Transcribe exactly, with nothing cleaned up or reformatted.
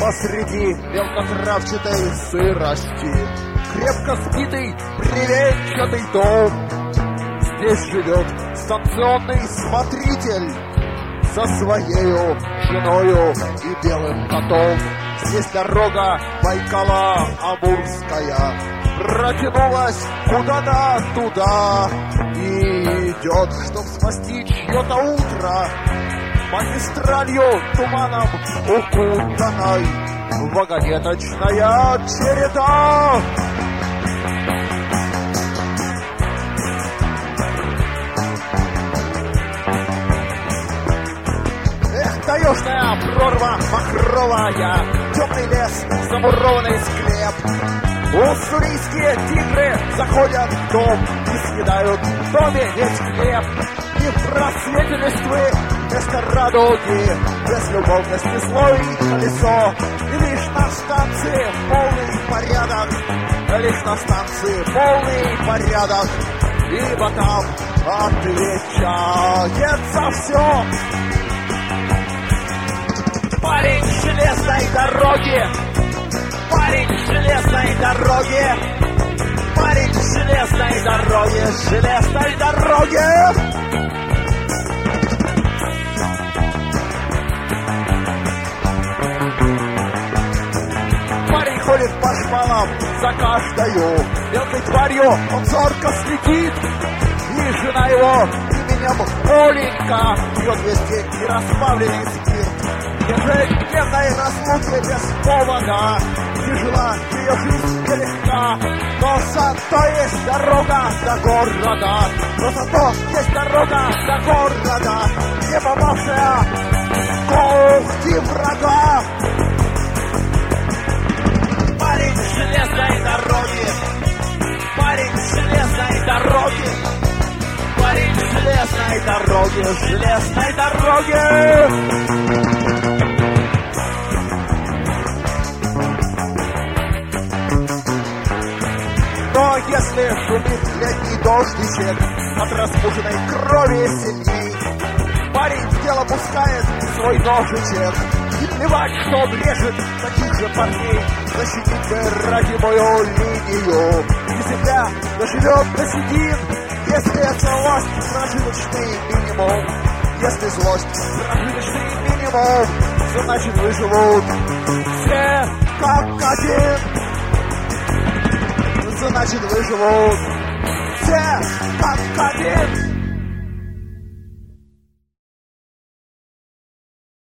посреди мелкотравчатой сырости. Крепко сбитый бревенчатый дом. Здесь живет станционный смотритель со своею женою и белым котом. Здесь дорога Байкала-Амурская протянулась куда-то туда и идет, чтоб спасти чье-то утро, магистралью туманом укутанной вагонеточная череда. Таежная прорва махровая, темный лес, замурованный склеп. Уссурийские тигры заходят в дом и съедают в доме весь хлеб. И в просвете листвы вместо радуги безлюбовности зло и колесо. И лишь на станции полный порядок, лишь на станции полный порядок, ибо там отвечает за все парень с железной дороги, парень с железной дороги, парень с железной дороги, с железной дороги. Парень ходит по шпалам за каждою мелкой тварью, он зорко следит, и жена его именем Оленька пьет весь день неразбавленный спирт. Ежедневной разлуки без повода, тяжела ее жизнь нелегка, но зато есть дорога до города, но зато есть дорога до города, не попавшая в когти врага. Парень с железной дороги, парень с железной дороги, парень с железной дороги, с железной дороги. Но если шумит летний дождичек от разбуженной крови сильней, парень в дело пускает свой ножичек, и плевать, что он режет таких же парней. Защитите родимую линию, и земля доживет до седин, если это злость, прожиточный минимум. Если злость, прожиточный минимум, значит выживут все как один. Значит выживут все как один.